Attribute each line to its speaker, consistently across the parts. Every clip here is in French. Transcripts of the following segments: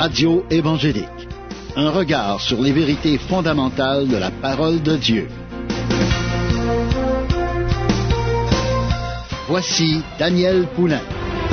Speaker 1: Radio évangélique. Un regard sur les vérités fondamentales de la parole de Dieu. Voici Daniel Poulain.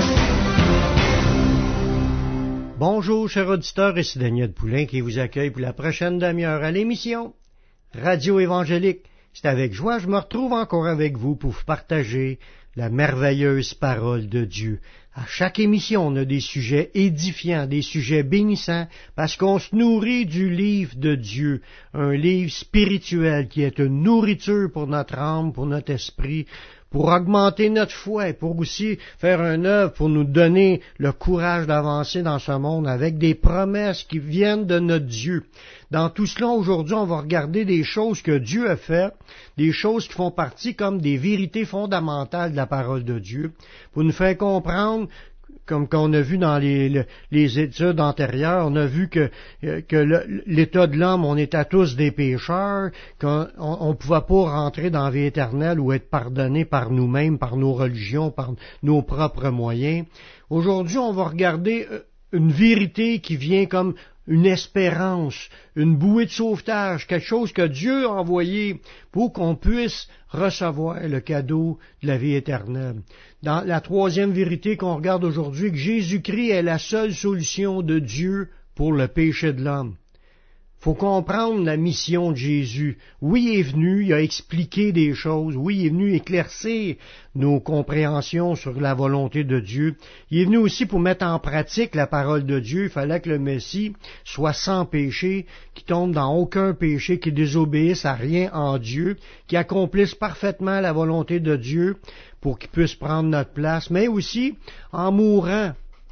Speaker 2: Bonjour, chers auditeurs, ici Daniel Poulain qui vous accueille pour la prochaine demi-heure à l'émission Radio évangélique. C'est avec joie que je me retrouve encore avec vous pour vous partager la merveilleuse parole de Dieu. À chaque émission, on a des sujets édifiants, des sujets bénissants, parce qu'on se nourrit du livre de Dieu, un livre spirituel qui est une nourriture pour notre âme, pour notre esprit, pour augmenter notre foi et pour aussi faire une œuvre pour nous donner le courage d'avancer dans ce monde avec des promesses qui viennent de notre Dieu. Dans tout cela, aujourd'hui, on va regarder des choses que Dieu a faites, des choses qui font partie comme des vérités fondamentales de la parole de Dieu, pour nous faire comprendre, comme qu'on a vu dans les études antérieures, on a vu que l'état de l'homme, on était tous des pécheurs, qu'on ne pouvait pas rentrer dans la vie éternelle ou être pardonné par nous-mêmes, par nos religions, par nos propres moyens. Aujourd'hui, on va regarder une vérité qui vient comme une espérance, une bouée de sauvetage, quelque chose que Dieu a envoyé pour qu'on puisse recevoir le cadeau de la vie éternelle. Dans la troisième vérité qu'on regarde aujourd'hui, que Jésus-Christ est la seule solution de Dieu pour le péché de l'homme. Faut comprendre la mission de Jésus. Oui, il est venu, il a expliqué des choses. Oui, il est venu éclaircir nos compréhensions sur la volonté de Dieu. Il est venu aussi pour mettre en pratique la parole de Dieu. Il fallait que le Messie soit sans péché, qui tombe dans aucun péché, qui désobéisse à rien en Dieu, qui accomplisse parfaitement la volonté de Dieu pour qu'il puisse prendre notre place, mais aussi en mourant.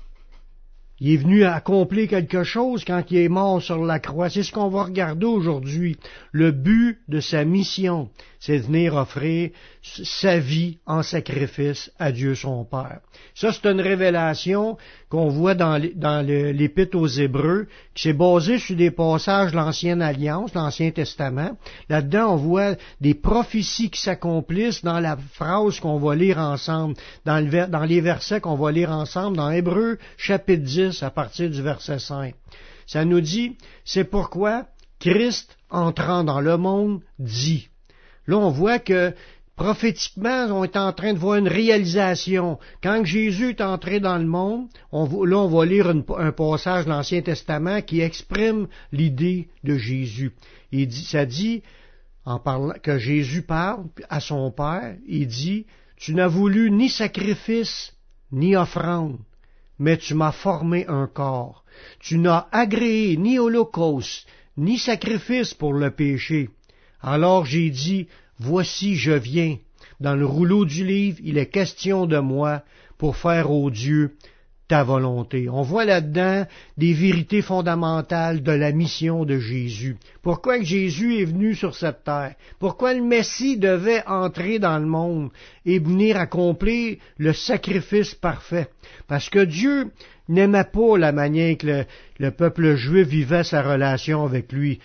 Speaker 2: Il est venu accomplir quelque chose quand il est mort sur la croix. C'est ce qu'on va regarder aujourd'hui. Le but de sa mission, c'est de venir offrir sa vie en sacrifice à Dieu son Père. Ça, c'est une révélation qu'on voit dans l'Épître aux Hébreux, qui s'est basée sur des passages de l'Ancienne Alliance, l'Ancien Testament. Là-dedans, on voit des prophéties qui s'accomplissent dans la phrase qu'on va lire ensemble, dans les versets qu'on va lire ensemble, dans Hébreux, chapitre 10, à partir du verset 5. Ça nous dit, c'est pourquoi Christ, entrant dans le monde, dit. Là, on voit que prophétiquement, on est en train de voir une réalisation. Quand Jésus est entré dans le monde, on va lire un passage de l'Ancien Testament qui exprime l'idée de Jésus. Ça dit, en parlant, que Jésus parle à son Père, il dit, « Tu n'as voulu ni sacrifice, ni offrande, mais tu m'as formé un corps. Tu n'as agréé ni holocauste, ni sacrifice pour le péché. Alors j'ai dit, voici je viens. Dans le rouleau du livre, il est question de moi pour faire ô Dieu ta volonté. » On voit là-dedans des vérités fondamentales de la mission de Jésus. Pourquoi Jésus est venu sur cette terre? Pourquoi le Messie devait entrer dans le monde et venir accomplir le sacrifice parfait? Parce que Dieu n'aimait pas la manière que le peuple juif vivait sa relation avec lui.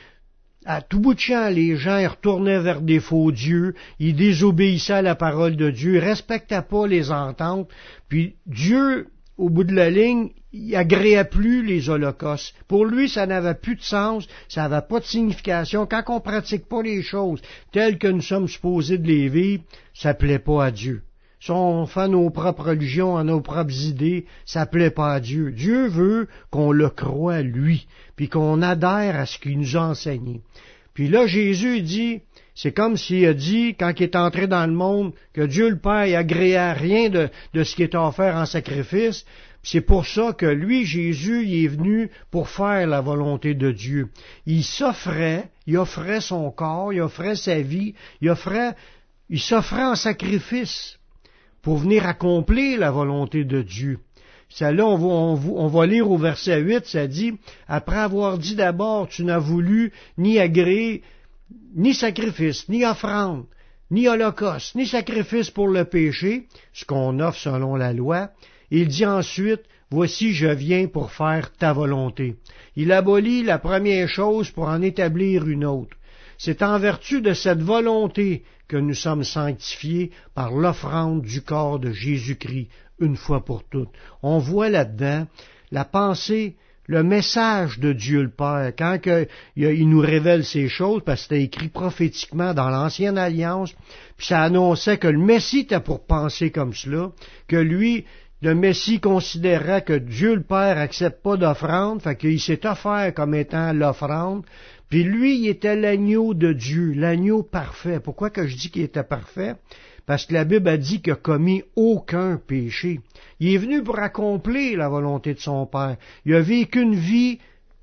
Speaker 2: À tout bout de champ, les gens ils retournaient vers des faux dieux, ils désobéissaient à la parole de Dieu, ils respectaient pas les ententes, puis Dieu, au bout de la ligne, il agréait plus les holocaustes. Pour lui, ça n'avait plus de sens, ça n'avait pas de signification. Quand on pratique pas les choses telles que nous sommes supposés de les vivre, ça plaît pas à Dieu. Si on fait nos propres religions, à nos propres idées, ça plaît pas à Dieu. Dieu veut qu'on le croie, lui, puis qu'on adhère à ce qu'il nous a enseigné. Puis là, Jésus dit, c'est comme s'il a dit, quand il est entré dans le monde, que Dieu le Père il agréait rien de ce qui est offert en sacrifice. C'est pour ça que lui, Jésus, il est venu pour faire la volonté de Dieu. Il s'offrait, il offrait son corps, il offrait sa vie, il s'offrait en sacrifice pour venir accomplir la volonté de Dieu. Ça, là, on va lire au verset 8, ça dit, « Après avoir dit d'abord, tu n'as voulu ni agréer, ni sacrifice, ni offrande, ni holocauste, ni sacrifice pour le péché, ce qu'on offre selon la loi. » Il dit ensuite, « Voici, je viens pour faire ta volonté. » Il abolit la première chose pour en établir une autre. C'est en vertu de cette volonté que nous sommes sanctifiés par l'offrande du corps de Jésus-Christ, une fois pour toutes. On voit là-dedans la pensée le message de Dieu le Père, quand il nous révèle ces choses, parce que c'était écrit prophétiquement dans l'Ancienne Alliance, puis ça annonçait que le Messie était pour penser comme cela, que lui, le Messie considérait que Dieu le Père accepte pas d'offrande, fait qu'il s'est offert comme étant l'offrande, puis lui, il était l'agneau de Dieu, l'agneau parfait. Pourquoi que je dis qu'il était parfait? Parce que la Bible a dit qu'il n'a commis aucun péché. Il est venu pour accomplir la volonté de son Père. Il a vécu une vie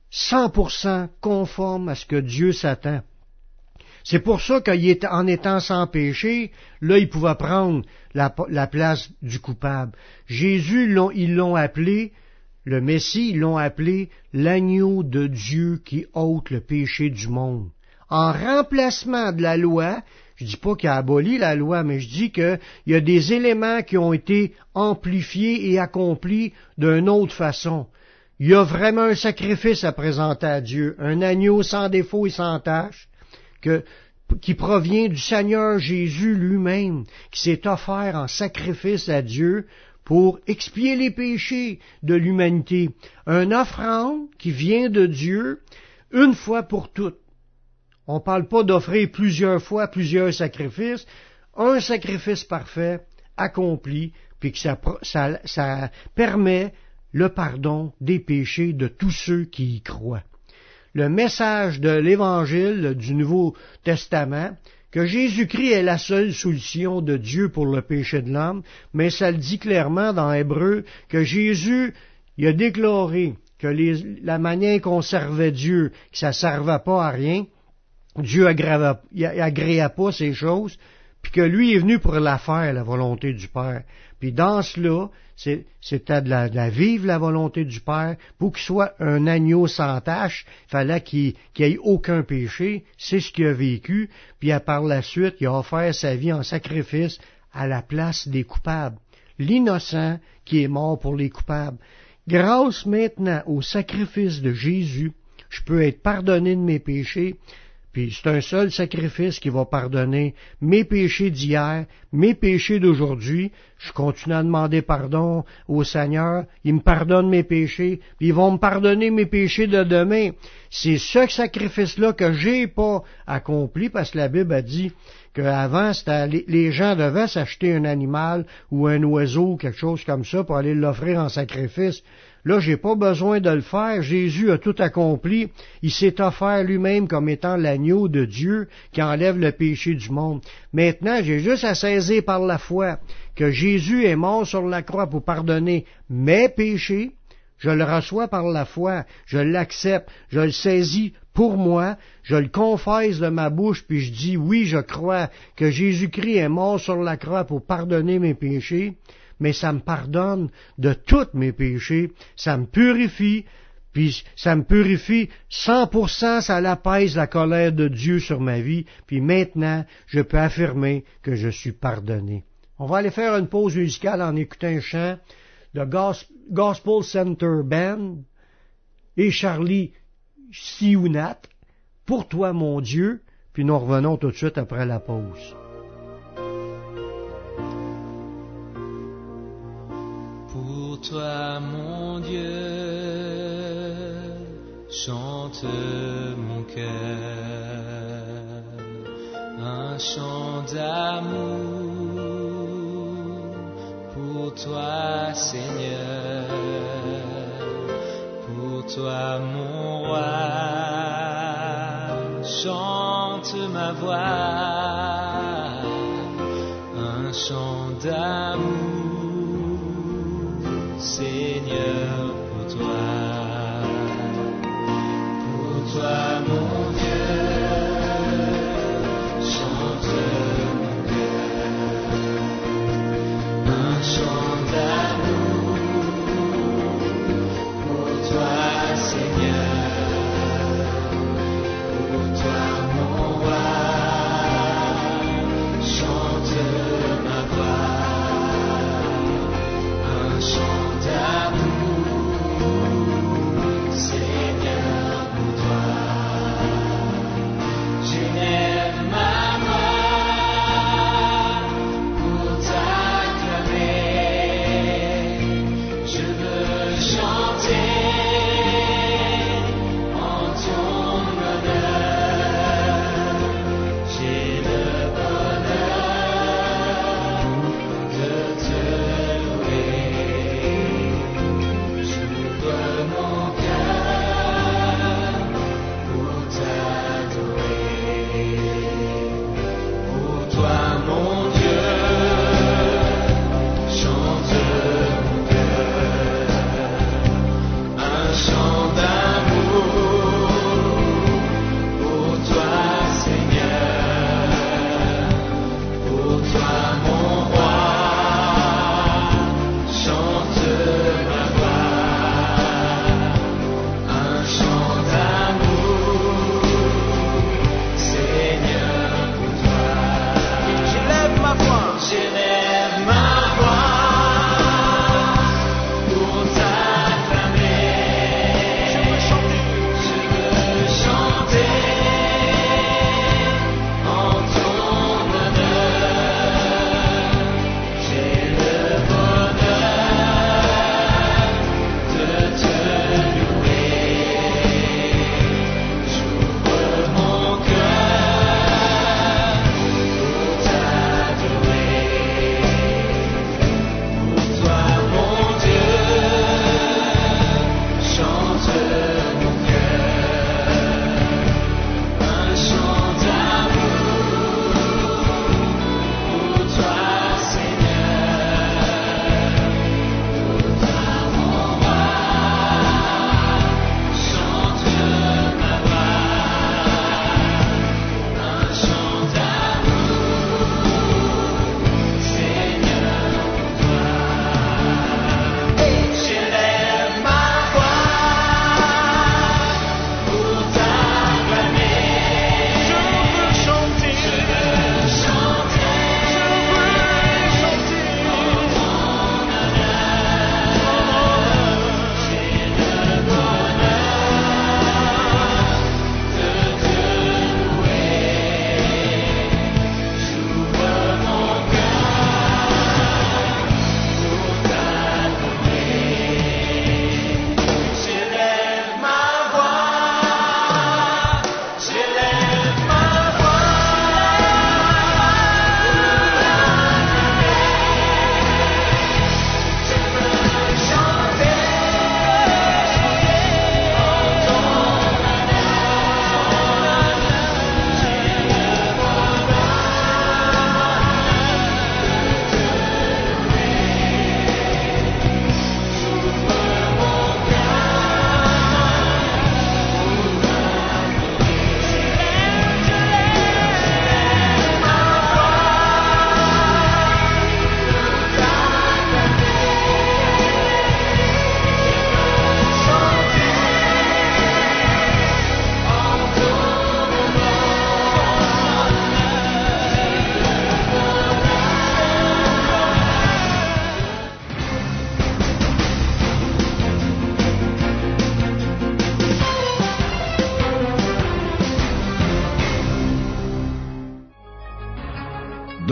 Speaker 2: 100% conforme à ce que Dieu s'attend. C'est pour ça qu'en étant sans péché, là, il pouvait prendre la place du coupable. Jésus, ils l'ont appelé, le Messie, ils l'ont appelé l'agneau de Dieu qui ôte le péché du monde. En remplacement de la loi, je dis pas qu'il a aboli la loi, mais je dis qu'il y a des éléments qui ont été amplifiés et accomplis d'une autre façon. Il y a vraiment un sacrifice à présenter à Dieu, un agneau sans défaut et sans tache, qui provient du Seigneur Jésus lui-même, qui s'est offert en sacrifice à Dieu pour expier les péchés de l'humanité. Une offrande qui vient de Dieu une fois pour toutes. On ne parle pas d'offrir plusieurs fois plusieurs sacrifices, un sacrifice parfait, accompli, puis que ça permet le pardon des péchés de tous ceux qui y croient. Le message de l'Évangile du Nouveau Testament, que Jésus-Christ est la seule solution de Dieu pour le péché de l'homme, mais ça le dit clairement dans Hébreu que Jésus, il a déclaré que la manière qu'on servait Dieu, que ça ne servait pas à rien, Dieu agréa pas ces choses, puis que lui est venu pour la faire, la volonté du Père. Puis dans cela, c'était de la vivre la volonté du Père, pour qu'il soit un agneau sans tache, il fallait qu'il ait aucun péché, c'est ce qu'il a vécu, puis par la suite, il a offert sa vie en sacrifice à la place des coupables. L'innocent qui est mort pour les coupables. Grâce maintenant au sacrifice de Jésus, je peux être pardonné de mes péchés. Puis c'est un seul sacrifice qui va pardonner mes péchés d'hier, mes péchés d'aujourd'hui. Je continue à demander pardon au Seigneur. Il me pardonne mes péchés, puis ils vont me pardonner mes péchés de demain. C'est ce sacrifice-là que j'ai pas accompli, parce que la Bible a dit qu'avant, les gens devaient s'acheter un animal ou un oiseau, quelque chose comme ça, pour aller l'offrir en sacrifice. Là, j'ai pas besoin de le faire. Jésus a tout accompli. Il s'est offert lui-même comme étant l'agneau de Dieu qui enlève le péché du monde. Maintenant, j'ai juste à saisir par la foi que Jésus est mort sur la croix pour pardonner mes péchés. Je le reçois par la foi. Je l'accepte. Je le saisis pour moi. Je le confesse de ma bouche, puis je dis oui, je crois que Jésus-Christ est mort sur la croix pour pardonner mes péchés. Mais ça me pardonne de tous mes péchés, ça me purifie, puis ça me purifie 100%, ça apaise la colère de Dieu sur ma vie, puis maintenant, je peux affirmer que je suis pardonné. On va aller faire une pause musicale en écoutant un chant de Gospel Center Band et Charlie Siounat, Pour toi mon Dieu, puis nous revenons tout de suite après la pause.
Speaker 3: Pour toi, mon Dieu, chante mon cœur, un chant d'amour. Pour toi, Seigneur, pour toi, mon roi, chante ma voix, un chant d'amour. Seigneur, pour toi mon Dieu, chante mon cœur, un chant d'amour. Pour toi, Seigneur, pour toi mon roi, chante ma voix, un chant d'amour, Seigneur, pour toi. J'élève ma voix pour t'acclamer,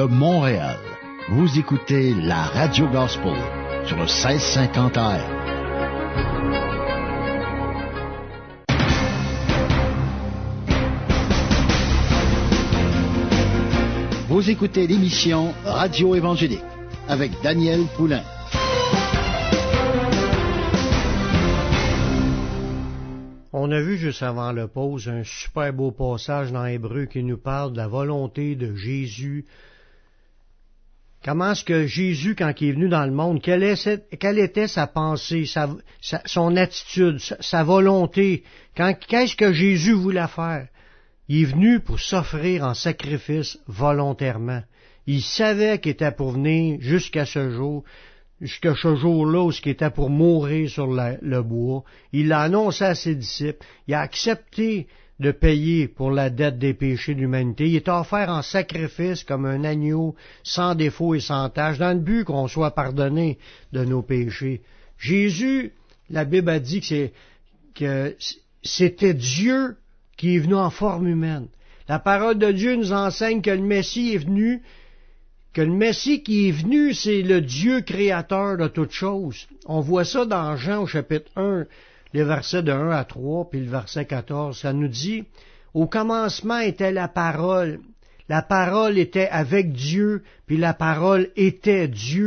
Speaker 1: Montréal. Vous écoutez la Radio Gospel sur le 1650 AM. Vous écoutez l'émission Radio Évangélique avec Daniel Poulain.
Speaker 2: On a vu juste avant la pause un super beau passage dans Hébreu qui nous parle de la volonté de Jésus. Comment est-ce que Jésus, quand il est venu dans le monde, quelle était sa pensée, son attitude, sa volonté? Qu'est-ce que Jésus voulait faire? Il est venu pour s'offrir en sacrifice volontairement. Il savait qu'il était pour venir jusqu'à ce jour-là où il était pour mourir sur le bois. Il l'a annoncé à ses disciples. Il a accepté de payer pour la dette des péchés de l'humanité. Il est offert en sacrifice comme un agneau sans défaut et sans tache, dans le but qu'on soit pardonné de nos péchés. Jésus, la Bible a dit que c'était Dieu qui est venu en forme humaine. La parole de Dieu nous enseigne que le Messie est venu, que le Messie qui est venu, c'est le Dieu créateur de toutes choses. On voit ça dans Jean au chapitre 1, les versets de 1 à 3, puis le verset 14. Ça nous dit, « Au commencement était la parole était avec Dieu, puis la parole était Dieu. »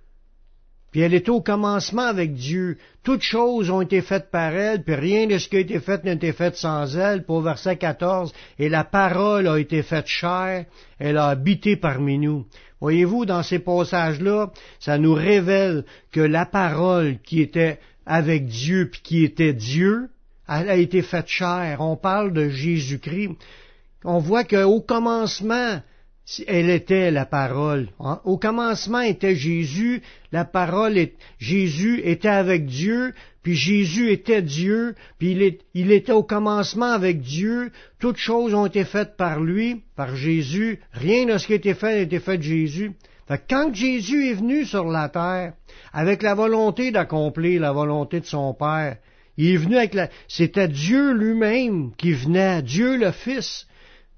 Speaker 2: Puis elle était au commencement avec Dieu. Toutes choses ont été faites par elle, puis rien de ce qui a été fait n'a été fait sans elle. Pour verset 14, « Et la parole a été faite chair, elle a habité parmi nous. » Voyez-vous, dans ces passages-là, ça nous révèle que la parole qui était avec Dieu, puis qui était Dieu, elle a été faite chair. On parle de Jésus-Christ. On voit qu'au commencement, elle était la parole. Au commencement était Jésus, la parole, Jésus était avec Dieu, puis Jésus était Dieu, puis il était au commencement avec Dieu. Toutes choses ont été faites par lui, par Jésus. Rien de ce qui a été fait n'a été fait de Jésus. Fait que quand Jésus est venu sur la terre, avec la volonté d'accomplir la volonté de son Père, il est venu c'était Dieu lui-même qui venait, Dieu le Fils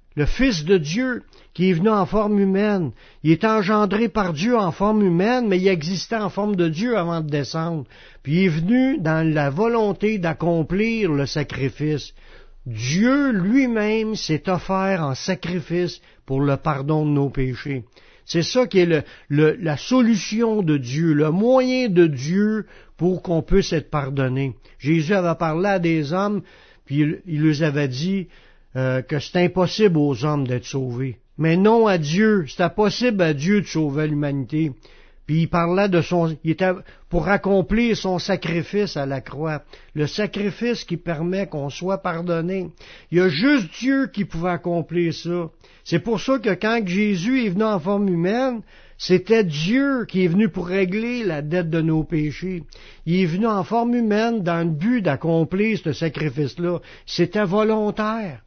Speaker 2: de Dieu, qui est venu en forme humaine. Il est engendré par Dieu en forme humaine, mais il existait en forme de Dieu avant de descendre. Puis il est venu dans la volonté d'accomplir le sacrifice. Dieu lui-même s'est offert en sacrifice pour le pardon de nos péchés. C'est ça qui est la solution de Dieu, le moyen de Dieu pour qu'on puisse être pardonné. Jésus avait parlé à des hommes, puis il leur avait dit que c'est impossible aux hommes d'être sauvés. Mais non à Dieu, c'était possible à Dieu de sauver l'humanité. Puis il parlait il était pour accomplir son sacrifice à la croix, le sacrifice qui permet qu'on soit pardonné. Il y a juste Dieu qui pouvait accomplir ça. C'est pour ça que quand Jésus est venu en forme humaine, c'était Dieu qui est venu pour régler la dette de nos péchés. Il est venu en forme humaine dans le but d'accomplir ce sacrifice-là. C'était volontaire.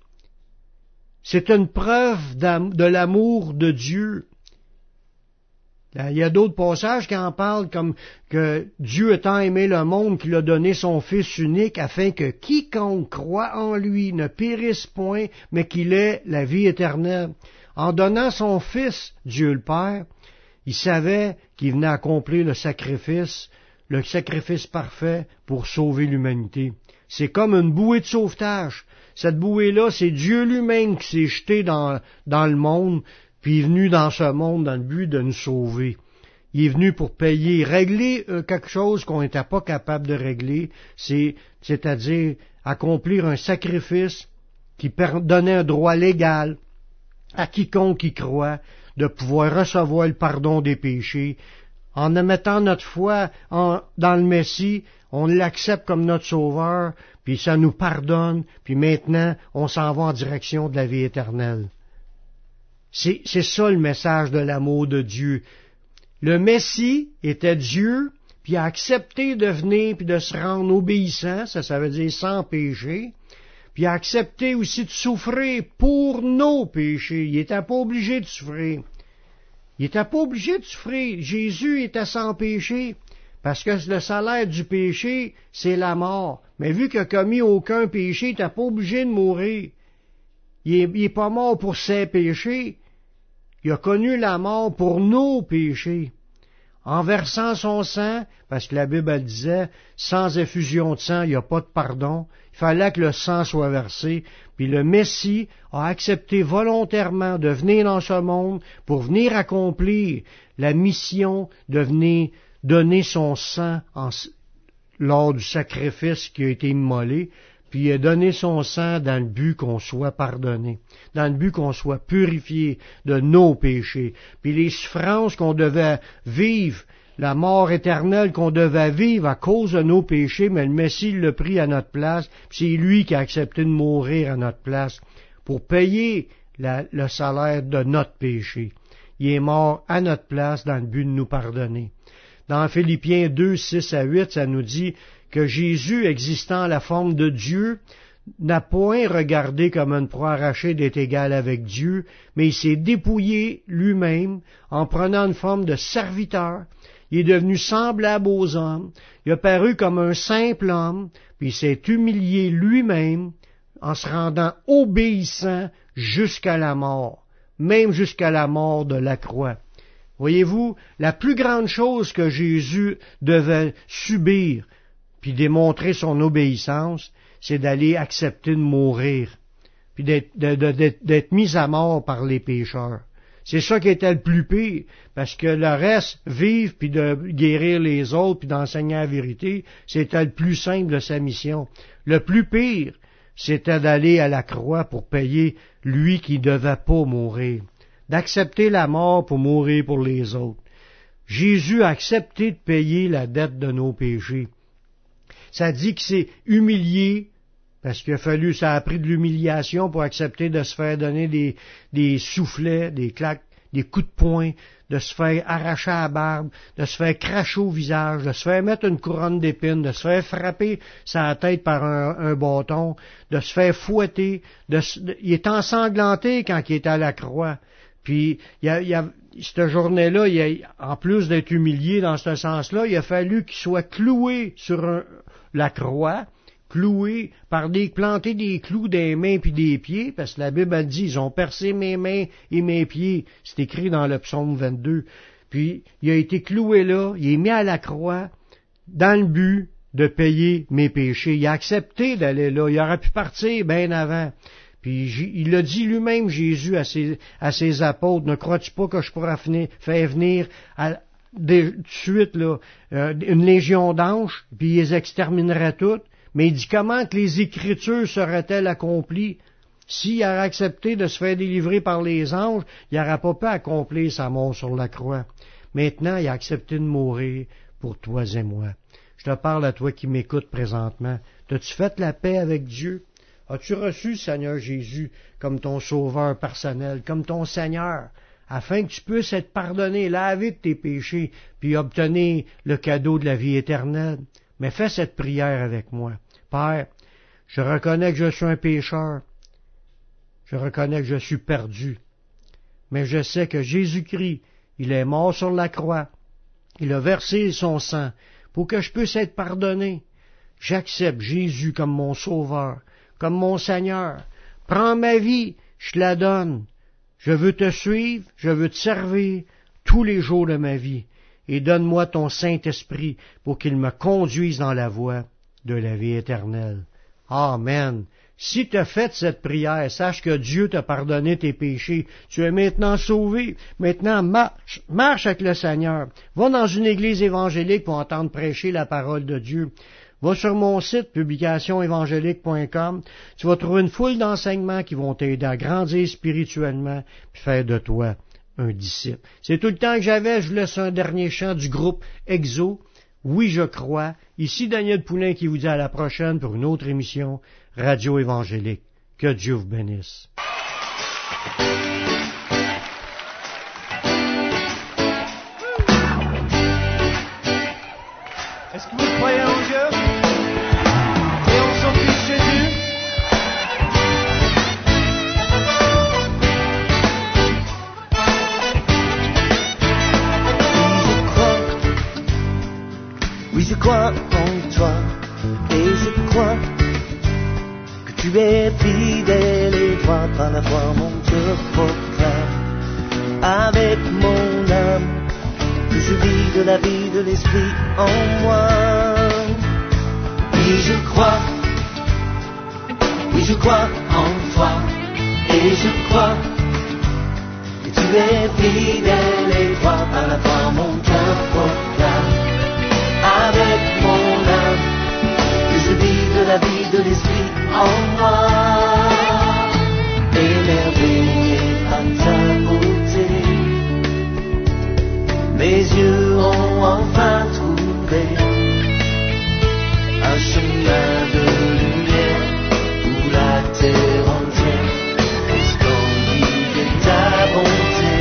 Speaker 2: C'est une preuve de l'amour de Dieu. Il y a d'autres passages qui en parlent comme que Dieu étant aimé le monde qu'il a donné son Fils unique afin que quiconque croit en lui ne périsse point, mais qu'il ait la vie éternelle. En donnant son Fils, Dieu le Père, il savait qu'il venait accomplir le sacrifice parfait pour sauver l'humanité. C'est comme une bouée de sauvetage. Cette bouée-là, c'est Dieu lui-même qui s'est jeté dans le monde, puis il est venu dans ce monde dans le but de nous sauver. Il est venu pour payer, régler quelque chose qu'on n'était pas capable de régler, c'est-à-dire accomplir un sacrifice qui donnait un droit légal à quiconque y croit de pouvoir recevoir le pardon des péchés. En mettant notre foi dans le Messie, on l'accepte comme notre sauveur, puis ça nous pardonne, puis maintenant, on s'en va en direction de la vie éternelle. C'est ça le message de l'amour de Dieu. Le Messie était Dieu, puis a accepté de venir, puis de se rendre obéissant, ça veut dire sans péché, puis a accepté aussi de souffrir pour nos péchés. Il n'était pas obligé de souffrir. Il n'était pas obligé de souffrir. Jésus était sans péché, parce que le salaire du péché, c'est la mort. Mais vu qu'il n'a commis aucun péché, il n'était pas obligé de mourir. Il n'est pas mort pour ses péchés. Il a connu la mort pour nos péchés. En versant son sang, parce que la Bible elle disait, sans effusion de sang, il n'y a pas de pardon. Il fallait que le sang soit versé. Puis le Messie a accepté volontairement de venir dans ce monde pour venir accomplir la mission de venir donner son sang lors du sacrifice qui a été immolé. Puis il a donné son sang dans le but qu'on soit pardonné, dans le but qu'on soit purifié de nos péchés. Puis les souffrances qu'on devait vivre, la mort éternelle qu'on devait vivre à cause de nos péchés, mais le Messie l'a pris à notre place, puis c'est lui qui a accepté de mourir à notre place pour payer le salaire de notre péché. Il est mort à notre place dans le but de nous pardonner. Dans Philippiens 2, 6 à 8, ça nous dit que Jésus, existant à la forme de Dieu, n'a point regardé comme une proie arrachée d'être égal avec Dieu, mais il s'est dépouillé lui-même en prenant une forme de serviteur. Il est devenu semblable aux hommes. Il a paru comme un simple homme, puis il s'est humilié lui-même en se rendant obéissant jusqu'à la mort, même jusqu'à la mort de la croix. Voyez-vous, la plus grande chose que Jésus devait subir, puis démontrer son obéissance, c'est d'aller accepter de mourir, puis d'être mis à mort par les pécheurs. C'est ça qui était le plus pire, parce que le reste, vivre, puis de guérir les autres, puis d'enseigner la vérité, c'était le plus simple de sa mission. Le plus pire, c'était d'aller à la croix pour payer lui qui ne devait pas mourir, d'accepter la mort pour mourir pour les autres. Jésus a accepté de payer la dette de nos péchés. Ça dit qu'il s'est humilié, parce qu'il a fallu, ça a pris de l'humiliation pour accepter de se faire donner des soufflets, des claques, des coups de poing, de se faire arracher la barbe, de se faire cracher au visage, de se faire mettre une couronne d'épines, de se faire frapper sa tête par un bâton, de se faire fouetter. Il est ensanglanté quand il est à la croix. Puis, cette journée-là, en plus d'être humilié dans ce sens-là, il a fallu qu'il soit cloué sur la croix, cloué planter des clous des mains puis des pieds, parce que la Bible a dit, ils ont percé mes mains et mes pieds. C'est écrit dans le psaume 22. Puis, il a été cloué là, il est mis à la croix, dans le but de payer mes péchés. Il a accepté d'aller là, il aurait pu partir bien avant. Puis il a dit lui-même, Jésus, à ses apôtres, ne crois-tu pas que je pourrais faire venir de suite là, une légion d'anges, puis ils les extermineraient toutes? Mais il dit, comment que les Écritures seraient-elles accomplies? S'il aurait accepté de se faire délivrer par les anges, il n'aurait pas pu accomplir sa mort sur la croix. Maintenant, il a accepté de mourir pour toi et moi. Je te parle à toi qui m'écoutes présentement. T'as-tu fait la paix avec Dieu? As-tu reçu, Seigneur Jésus, comme ton sauveur personnel, comme ton Seigneur, afin que tu puisses être pardonné, lavé de tes péchés, puis obtenir le cadeau de la vie éternelle? Mais fais cette prière avec moi. Père, je reconnais que je suis un pécheur. Je reconnais que je suis perdu. Mais je sais que Jésus-Christ, il est mort sur la croix. Il a versé son sang pour que je puisse être pardonné. J'accepte Jésus comme mon sauveur, comme mon Seigneur. Prends ma vie, je te la donne. Je veux te suivre, je veux te servir tous les jours de ma vie. Et donne-moi ton Saint-Esprit pour qu'il me conduise dans la voie de la vie éternelle. Amen. Si tu as fait cette prière, sache que Dieu t'a pardonné tes péchés. Tu es maintenant sauvé. Maintenant, marche avec le Seigneur. Va dans une église évangélique pour entendre prêcher la parole de Dieu. Va sur mon site, publicationévangélique.com. Tu vas trouver une foule d'enseignements qui vont t'aider à grandir spirituellement et faire de toi un disciple. C'est tout le temps que j'avais. Je vous laisse un dernier chant du groupe Exo. Oui, je crois. Ici Daniel Poulain qui vous dit à la prochaine pour une autre émission Radio Évangélique. Que Dieu vous bénisse.
Speaker 3: Est-ce que vous croyez en Dieu? Et on s'en fiche Jésus?
Speaker 4: Oui, je crois en toi, et je crois que tu es fidèle et droit par la foi, mon Dieu proclame. avec mon âme, que je vis de la vie de l'esprit en moi. Oui, je crois en toi, et je crois que tu es fidèle et droit. Par la foi mon cœur proclame avec mon âme, que je vis de la vie de l'esprit en moi. Émerveillé par ta beauté, mes yeux ont enfin trouvé un chemin de lumière où la terre entière est splendide de ta bonté.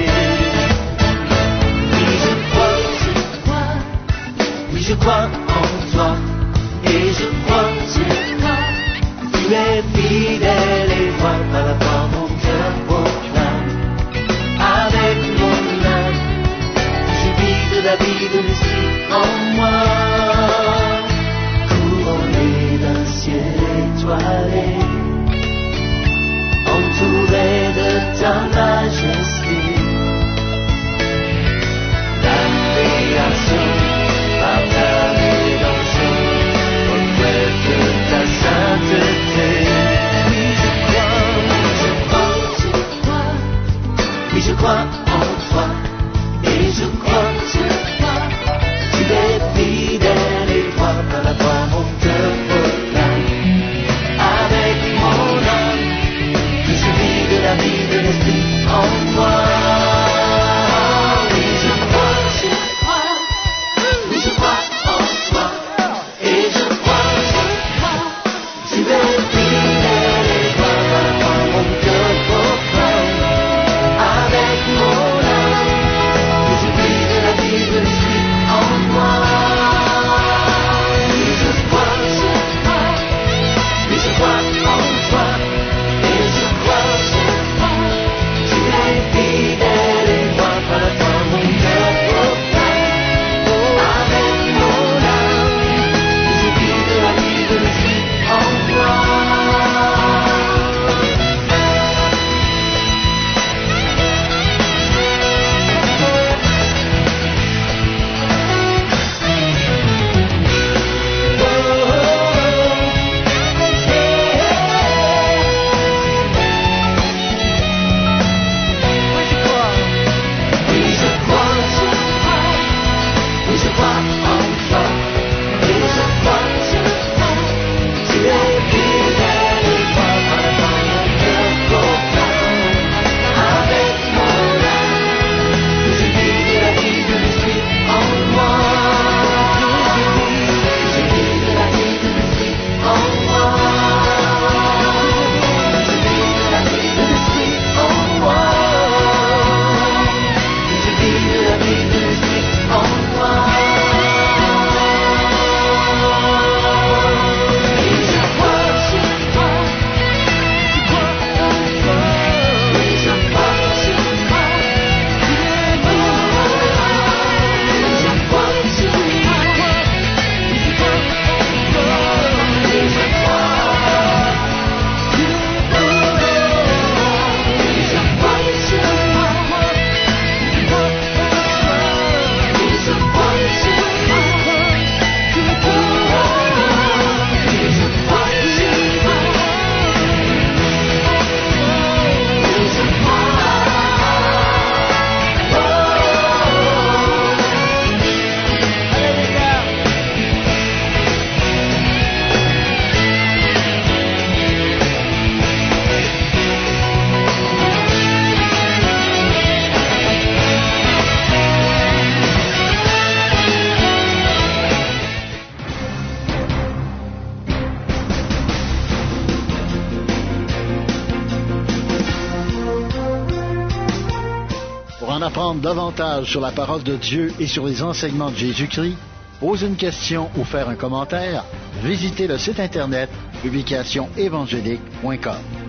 Speaker 4: Oui, je crois en toi, et je crois tu es fidèle et droit. Par la foi mon cœur proclame avec mon âme, je vis de la vie de l'esprit en moi. Couronné d'un ciel étoilé, entouré de ta majesté, la création par ta rédemption reflète ta sainteté. Oui, je crois en toi, et je crois tu es fidèle et droit. Par la foi mon cœur proclame avec mon âme, que je vis de la vie de l'esprit en moi. Oui, je crois en toi, et je crois tu es fidèle et droit. Par la foi mon cœur proclame avec mon âme, que je vis de la vie de l'esprit en moi. Oui, je crois en toi, et je crois tu es fidèle et droit. Par la foi mon cœur proclame avec mon âme, que je vis de la vie de l'esprit en moi.
Speaker 1: Pour en apprendre davantage sur la parole de Dieu et sur les enseignements de Jésus-Christ, poser une question ou faire un commentaire, visitez le site internet publicationévangélique.com.